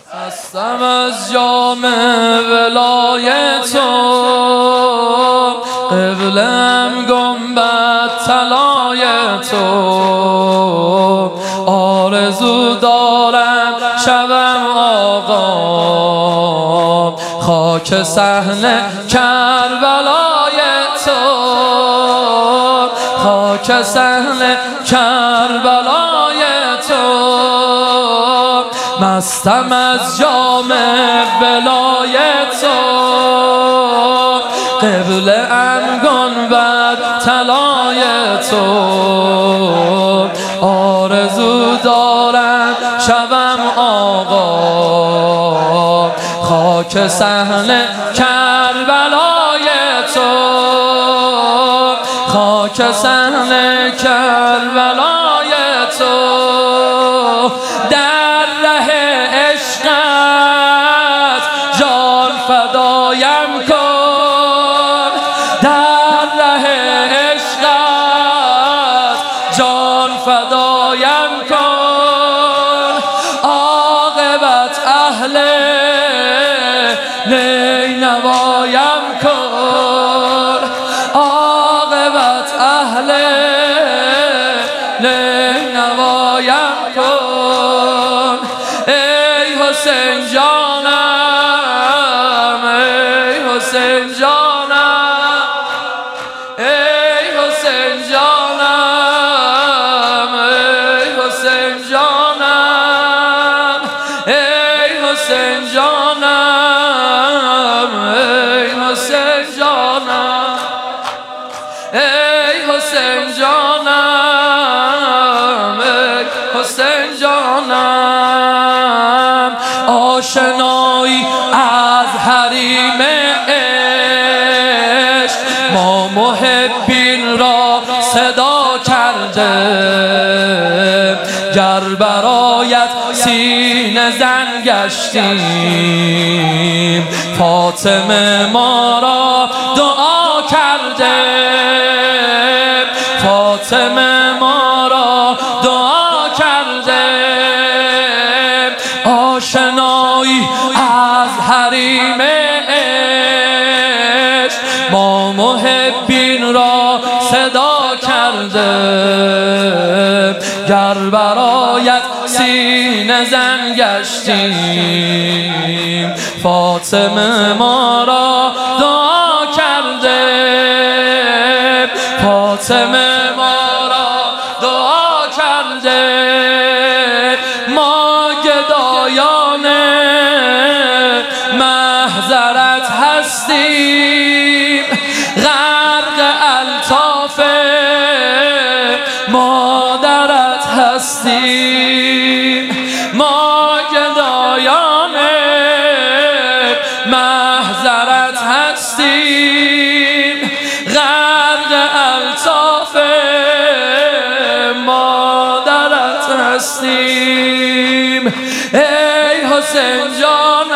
هستم از جام ولایت تو، قبلم گنبد طلای تو. آرزو دارم شوم آقا خاک صحن کربلای تو، خاک صحن کربلای تو. مستم از جام ولایت تو، قبله‌ام گنبد طلای تو. آرزو دارم شوم آقا خاک صحن کربلای تو، خاک صحن کربلای تو. در ره عشقت جان فدایم کن، در ره عشقت جان فدایم کن. عاقبت اهل نینوایم کن، عاقبت اهل نینوایم کن. ای حسین جانم، ای حسین جانم، ای حسین جانم، ای حسین جانم، ای حسین جانم، ای حسین جانم، ای حسین جانم، ای حسین جانم. آشنایی از حریم عشق ما محبین را صدا کرده، گر برایت سینه زن گشتیم فاطمه ما را دعا کرده، فاطمه ما را دعا کرده. آشنایی از حریم عشق ما محبین را صدا کرده، گر برایت سینه زن گشتیم فاطمه ما را دعا کرده، فاطمه ما را دعا کرده. ما گدایان محضرت هستیم، غرق الطاف مادرت هستیم. ما گدایان محضرت هستیم، غرق الطاف مادرت هستیم. ای حسین جان